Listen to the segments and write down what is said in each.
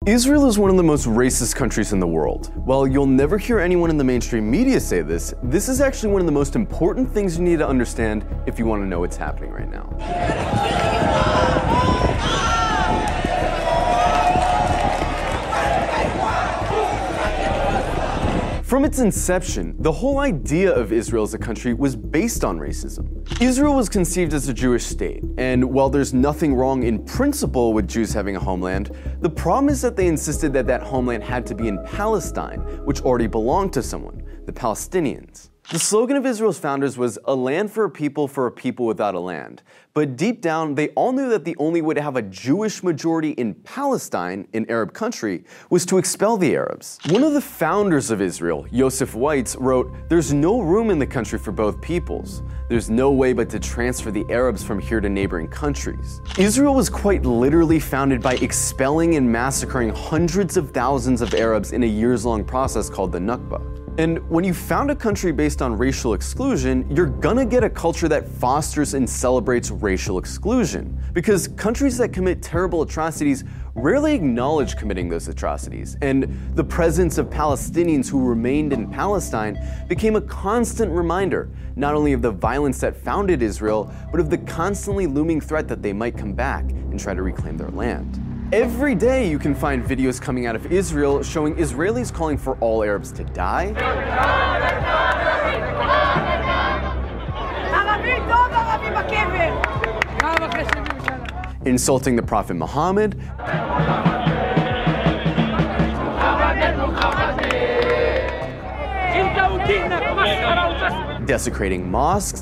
Israel is one of the most racist countries in the world. While you'll never hear anyone in the mainstream media say this is actually one of the most important things you need to understand if you want to know what's happening right now. From its inception, the whole idea of Israel as a country was based on racism. Israel was conceived as a Jewish state, and while there's nothing wrong in principle with Jews having a homeland, the problem is that they insisted that that homeland had to be in Palestine, which already belonged to someone, the Palestinians. The slogan of Israel's founders was "a land for a people without a land." But deep down, they all knew that the only way to have a Jewish majority in Palestine, an Arab country, was to expel the Arabs. One of the founders of Israel, Yosef Weitz, wrote, "There's no room in the country for both peoples. There's no way but to transfer the Arabs from here to neighboring countries." Israel was quite literally founded by expelling and massacring hundreds of thousands of Arabs in a years-long process called the Nakba. And when you found a country based on racial exclusion, you're gonna get a culture that fosters and celebrates racial exclusion. Because countries that commit terrible atrocities rarely acknowledge committing those atrocities. And the presence of Palestinians who remained in Palestine became a constant reminder, not only of the violence that founded Israel, but of the constantly looming threat that they might come back and try to reclaim their land. Every day you can find videos coming out of Israel showing Israelis calling for all Arabs to die, insulting the Prophet Muhammad, desecrating mosques,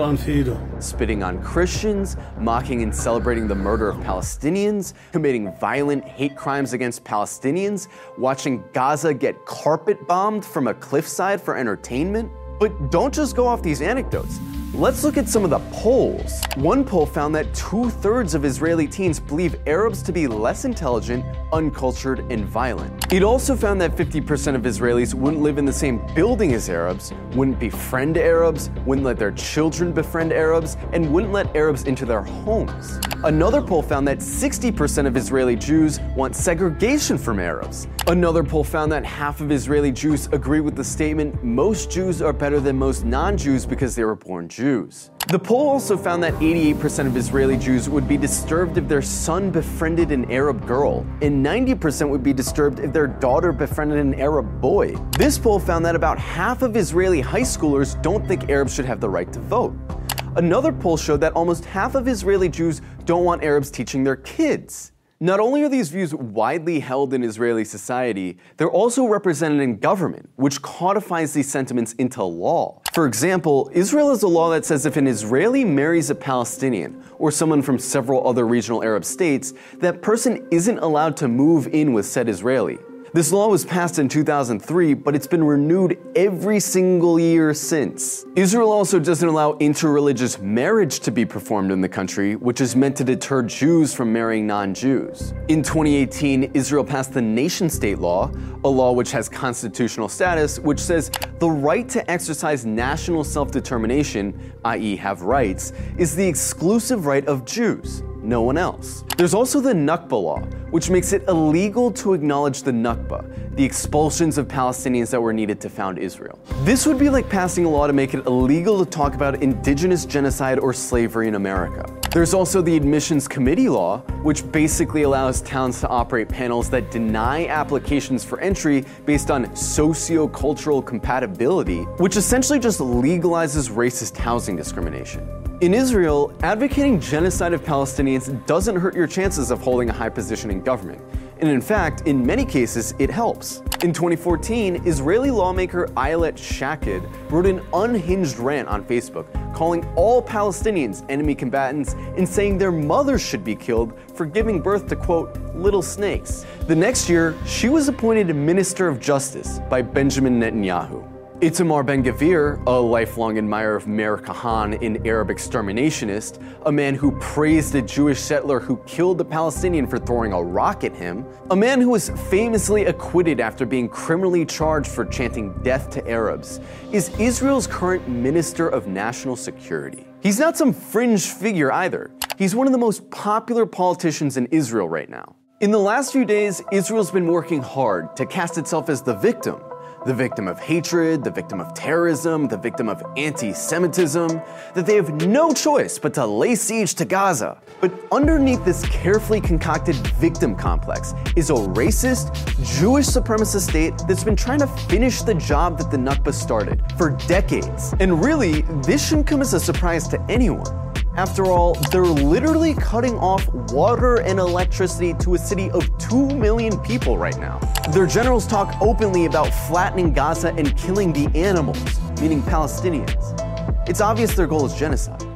spitting on Christians, mocking and celebrating the murder of Palestinians, committing violent hate crimes against Palestinians, watching Gaza get carpet bombed from a cliffside for entertainment. But don't just go off these anecdotes. Let's look at some of the polls. One poll found that 2/3 of Israeli teens believe Arabs to be less intelligent, uncultured, and violent. It also found that 50% of Israelis wouldn't live in the same building as Arabs, wouldn't befriend Arabs, wouldn't let their children befriend Arabs, and wouldn't let Arabs into their homes. Another poll found that 60% of Israeli Jews want segregation from Arabs. Another poll found that half of Israeli Jews agree with the statement, "Most Jews are better than most non-Jews because they were born Jews." The poll also found that 88% of Israeli Jews would be disturbed if their son befriended an Arab girl, and 90% would be disturbed if their daughter befriended an Arab boy. This poll found that about half of Israeli high schoolers don't think Arabs should have the right to vote. Another poll showed that almost half of Israeli Jews don't want Arabs teaching their kids. Not only are these views widely held in Israeli society, they're also represented in government, which codifies these sentiments into law. For example, Israel has a law that says if an Israeli marries a Palestinian, or someone from several other regional Arab states, that person isn't allowed to move in with said Israeli. This law was passed in 2003, but it's been renewed every single year since. Israel also doesn't allow interreligious marriage to be performed in the country, which is meant to deter Jews from marrying non-Jews. In 2018, Israel passed the nation-state law, a law which has constitutional status, which says the right to exercise national self-determination, i.e. have rights, is the exclusive right of Jews, no one else. There's also the Nakba law, which makes it illegal to acknowledge the Nakba, the expulsions of Palestinians that were needed to found Israel. This would be like passing a law to make it illegal to talk about indigenous genocide or slavery in America. There's also the Admissions Committee law, which basically allows towns to operate panels that deny applications for entry based on socio-cultural compatibility, which essentially just legalizes racist housing discrimination. In Israel, advocating genocide of Palestinians doesn't hurt your chances of holding a high position in government. And in fact, in many cases, it helps. In 2014, Israeli lawmaker Ayelet Shaked wrote an unhinged rant on Facebook, calling all Palestinians enemy combatants and saying their mothers should be killed for giving birth to, quote, little snakes. The next year, she was appointed Minister of Justice by Benjamin Netanyahu. Itamar Ben-Gvir, a lifelong admirer of Meir Kahane, an Arab exterminationist, a man who praised a Jewish settler who killed a Palestinian for throwing a rock at him, a man who was famously acquitted after being criminally charged for chanting death to Arabs, is Israel's current Minister of National Security. He's not some fringe figure either. He's one of the most popular politicians in Israel right now. In the last few days, Israel's been working hard to cast itself as the victim of hatred, the victim of terrorism, the victim of anti-Semitism, that they have no choice but to lay siege to Gaza. But underneath this carefully concocted victim complex is a racist, Jewish supremacist state that's been trying to finish the job that the Nakba started for decades. And really, this shouldn't come as a surprise to anyone. After all, they're literally cutting off water and electricity to a city of 2 million people right now. Their generals talk openly about flattening Gaza and killing the animals, meaning Palestinians. It's obvious their goal is genocide.